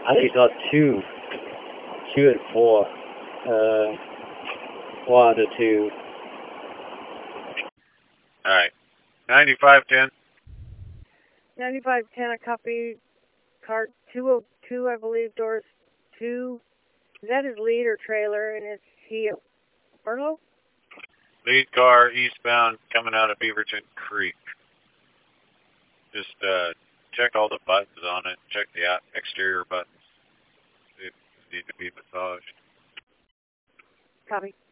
I think it's 2 and 4. 1 to 2. All right. 9510. 9510, I copy cart 202, I believe, doors 2. Is that his lead or trailer? And is he at Furlough? Lead car eastbound coming out of Beaverton Creek. Just check all the buttons on it. Check the exterior buttons. They need to be massaged. Copy.